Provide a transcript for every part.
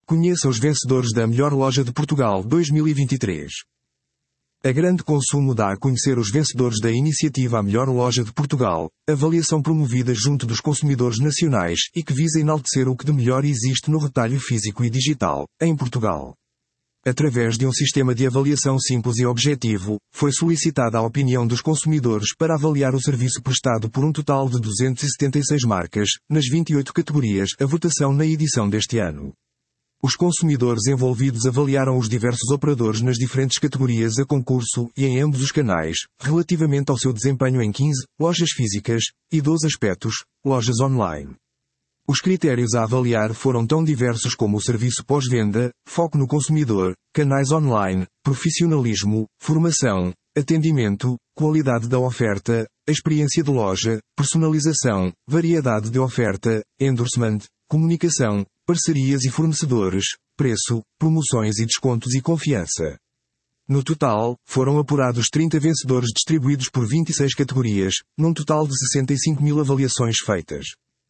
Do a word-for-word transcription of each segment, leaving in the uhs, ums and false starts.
Conheça os vencedores da melhor loja de Portugal dois mil e vinte e três. A Grande Consumo dá a conhecer os vencedores da iniciativa A Melhor Loja de Portugal, avaliação promovida junto dos consumidores nacionais e que visa enaltecer o que de melhor existe no retalho físico e digital, em Portugal. Através de um sistema de avaliação simples e objetivo, foi solicitada a opinião dos consumidores para avaliar o serviço prestado por um total de duzentas e setenta e seis marcas, nas vinte e oito categorias, a votação na edição deste ano. Os consumidores envolvidos avaliaram os diversos operadores nas diferentes categorias a concurso e em ambos os canais, relativamente ao seu desempenho em quinze lojas físicas e doze aspectos, lojas online. Os critérios a avaliar foram tão diversos como o serviço pós-venda, foco no consumidor, canais online, profissionalismo, formação, atendimento, qualidade da oferta, experiência de loja, personalização, variedade de oferta, endorsement, comunicação, parcerias e fornecedores, preço, promoções e descontos e confiança. No total, foram apurados trinta vencedores distribuídos por vinte e seis categorias, num total de sessenta e cinco mil avaliações feitas.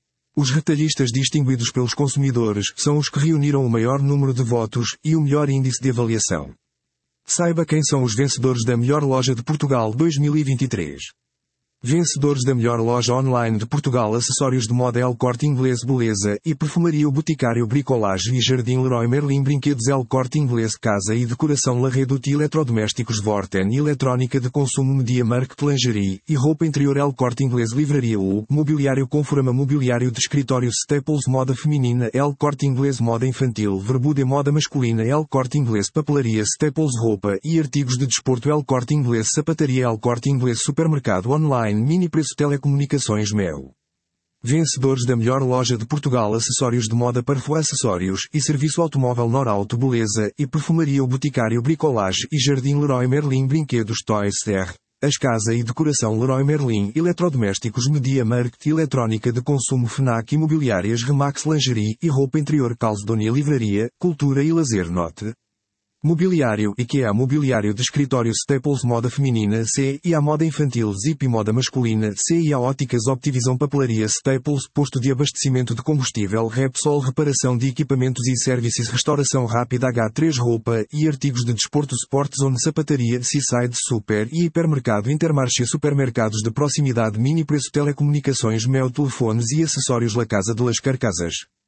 Os retalhistas distinguidos pelos consumidores são os que reuniram o maior número de votos e o melhor índice de avaliação. Saiba quem são os vencedores da melhor loja de Portugal dois mil e vinte e três. Vencedores da melhor loja online de Portugal: acessórios de moda El Corte Inglês, beleza e perfumaria, o Boticário, Bricolage e Jardim Leroy Merlin, brinquedos El Corte Inglês, casa e decoração La Redoute, eletrodomésticos Vorten, eletrónica de consumo Media Market, lingerie e roupa interior El Corte Inglês, livraria U, mobiliário Conforama, mobiliário de escritório Staples, moda feminina El Corte Inglês, moda infantil Verbude, moda masculina El Corte Inglês, papelaria Staples, roupa e artigos de desporto El Corte Inglês, sapataria El Corte Inglês, supermercado online Mini Preço, telecomunicações Mel. Vencedores da melhor loja de Portugal: acessórios de moda Parfum, acessórios e serviço automóvel Norauto, beleza e perfumaria, o Boticário, Bricolage e Jardim Leroy Merlin, brinquedos Toys R Us, casa e decoração Leroy Merlin, eletrodomésticos Media Market, eletrónica de consumo Fnac, imobiliárias Remax, lingerie e roupa interior Calzedonia, livraria, cultura e lazer Note. Mobiliário IKEA, mobiliário de escritório Staples, moda feminina C e A, moda infantil Zip e moda masculina C e A, óticas Optivisão, papelaria Staples, posto de abastecimento de combustível Repsol, reparação de equipamentos e serviços, restauração rápida H três, roupa e artigos de desporto Sport Zone, sapataria Seaside, super e hipermercado Intermarché, supermercados de proximidade Mini Preço, telecomunicações Mel, telefones e acessórios La Casa de las Carcasas.